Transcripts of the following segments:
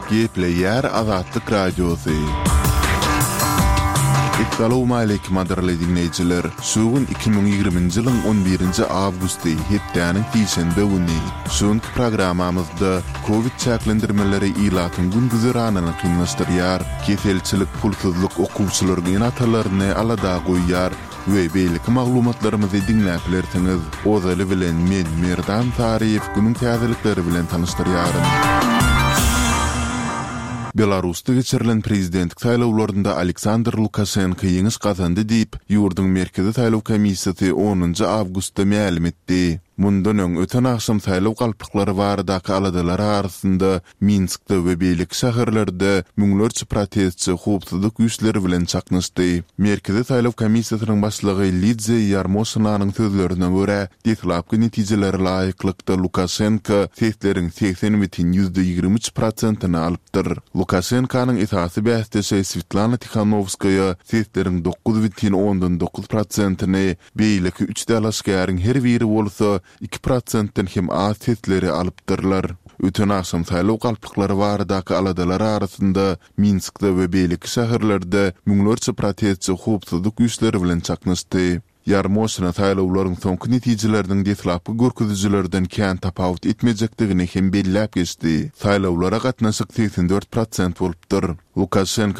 Gepleyer Azatlyk Radiosu. Assalamu alaykum adarly dinleyijiler. Sugun 2020-nji ýylyň 11-nji awgusty hepdeniň diýşenbe güni. Şonky programamyzda Covid çäklendirmeleri ilatyň gündüzeranyny kynlaşdyrýar, keselçilik, pulsuzlyk okuwçylaryň ýatalaryny alada goýýar we beýlik maglumatlarymyzy dinläplersiňiz. Ozaly bilen men Merdan Taryýew günüň täzelikleri bilen tanışdyrýarym. Belarusda geçirilen prezidentlik saýlawlarynda Aleksandr Lukashenko ýeňiş gazandy diýip ýurdun merkezi saýlaw komissiýasy 10 awgustda ma'lum etdi. Mundan öň öten akşam saýlaw galplyklary baradaky aladalar arasynda Minskde we beýlik şäherlerde müňlerçe protestçi howpsuzlyk güýçleri bilen çaknaşdy. Merkezi saýlaw komissiýasynyň başlygy Lidze Yarmoshynanyň sözlerine görä, detlapky netijeleri laýyklykda Lukashenko sesleriň 80,23%-ny alypdyr. Lukashenkonyň esasy bästesi Svetlana Tikhanovskaya sesleriň 9,19%-ny, beýleki 3 dalaşgaryň her biri bolsa 2%-den hem az sesleri alypdyrlar. Öten akşam saýlaw galplyklary baradaky aladalar arasynda Minskde we beýlik şäherlerde müňlerçe protestçi howpsuzlyk güýçleri bilen çaknaşdy. Yarmoshna saýlawlaryň soňky netijeleriniň detlapky görkezüjilerden kän tapawut etmejekdigini hem belläp geçdi. Saýlawlara gatnaşyk 84% bolupdyr. Lukashenko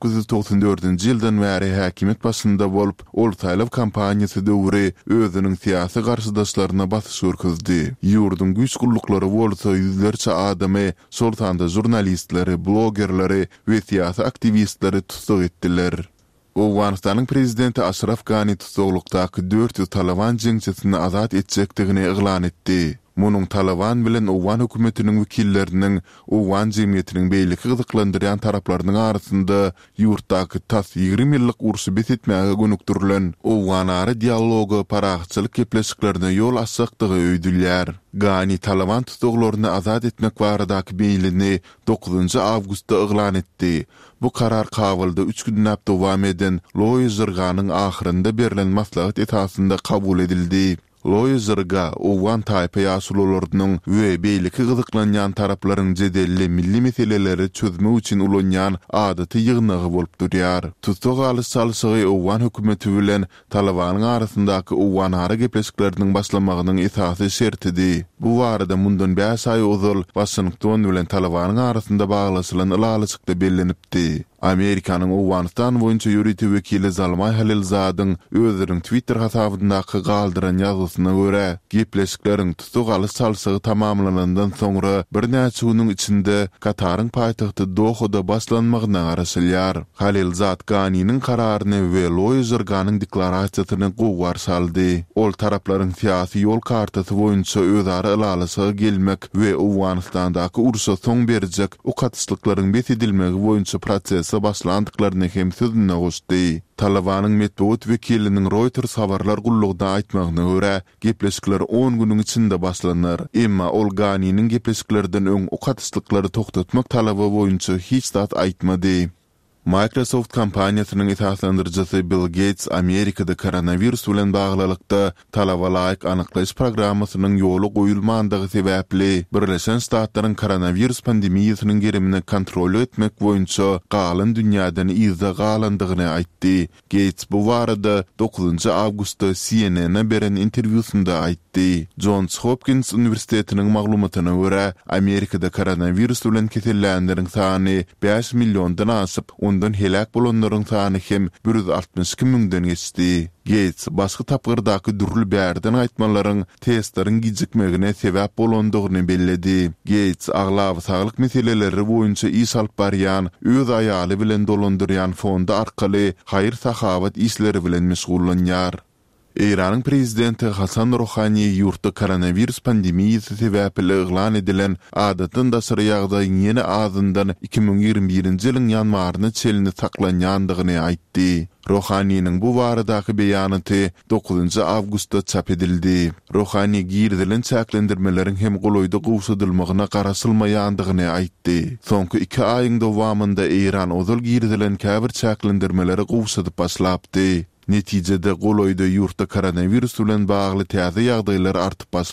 1994-nji ýyldan bäri häkimet başynda bolup, ol saýlaw kampaniýasy döwri özüniň syýasy garşydaşlaryna basyş görkezdi. Ýurdun güýç gullyklary bolsa ýüzlerçe adamy, şoltanda jurnalistleri, blogerleri we syýasy aktivistleri tutsak etdiler. Awganistanyň prezidenti Ashraf Ghani tutsaklykdaky 400 Taliban jeňçisini azat etjekdigini eglan etdi. Munyň Taliban bilen Awgan hökümetiniň wekilleriniň Awgan jemgyýetiniň beýleki gyzyklandyrýan taraplarynyň arasynda ýurtdaky tas 20 ýyllyk urşy betitmäge gönükdirilen Awgan-ary dialogy paragçylyk kepleşiklerine ýol açykdygy öýdülýär. Ghani Taliban tutsaklaryny azat etmek baradaky beýlini 9 awgustda eglan etdi. Bu karar kabulda 3 günnäp dowam eden Loy Zırganyň ahyrynda berilen maslahat esasynda kabul edildi. Loy Zırga, Awgan taýpa ýaşulularynyň we beýleki gyzyklanýan taraplaryň jedelli milli meseleleri çözmek üçin ulanýan adaty ýygnagy bolup durýar. Tutsak alyş çalşygy Awgan hökümeti bilen Talibanyň arasyndaky Awgan-ary gepleşikleriniň başlamagynyň esasy şertidi. Bu barada mundan 5 ay ozal Washington bilen Talibanyň arasynda baglaşylan ýalyçykda bellenipdi. Amerikanyň Awganistan boýunça ýürütü wekili Zalmay Halilzadyň özüniň Twitter hasabyndaky galdyran ýazysyna görä, gepleşikleriň tutsak alyş çalşygy tamamlanandan soňra bir näçe güniň içinde Kataryň paýtagty Dohada başlanmagyna garaşylýar. Halilzad Ghani'niň kararyny we Loy Zırganyň deklarasiýasyny gowar saldy. Ol taraplaryň syýasy ýol kartasy boýunça özara ýalyşyga gelmek we Awganistandaky urşa soň berjek o katyslyklaryň besedilmegi boýunça proses başlandyklaryny hem sözüne goşdy. Talibanyň medeniýet wekiliniň Reuters habarlar gullugda aýtmagyna görä, gepleşikler 10 güniň içinde başlanar. Emma ol Ghani'niň gepleşiklerden öň o katyslyklary toktatmak talaby boýunça hiç zat aýtmady. Microsoft kampaniýasynyň esaslandyrjysy Bill Gates Amerikada koronavirus bilen baglylykda talaba laýyk anyklaş programmasynyň ýoly goýulmandygy sebäpli Birleşen Ştatlaryň koronavirus pandemiýasynyň gerimini kontrol etmek boýunça galan dünýäden izle galandygyny aýtdy. Gates bu barada 9 awgustda CNN-e beren interwýusynda aýtdy. Johns Hopkins Universitetiniň maglumatyna görä, Amerikada koronavirus bilen kesellänleriň sany 5 millióndan aşyp, ondan helak bolanlaryň sany hem 162 000-den geçdi. Gates başga tapgyrdaky durul bärden aýtmalaryň testleriň gijikmegine sebäp bolandygyny belledi. Gates aglaw saglyk meseleleri boýunça iş alyp barýan, öz aýaly bilen dolandyrýan fonda arkaly haýyr sahabat işleri bilen meşgullanýar. Iranyň prezidenti Hasan Rouhani ýurtda koronavirus pandemiýasy sebäpli eglan edilen adatdan daşary ýagdaýyň ýene azyndan 2021-nji ýylyň ýanwaryna çelini saklanýandygyny aýtdy. Rouhaniň bu baradaky beýanaty 9 awgustda çap edildi. Rouhani girdilen çäklendirmeleriň hem goloýda gowşadylmagyna garaşylmaýandygyny aýtdy. Soňky 2 aýyň dowamında Iran ozal girdilen käbir çäklendirmeleri gowşadyp başlapdy. Netijede goloýda ýurtda koronavirus bilen bagly täze ýagdaýlar artyp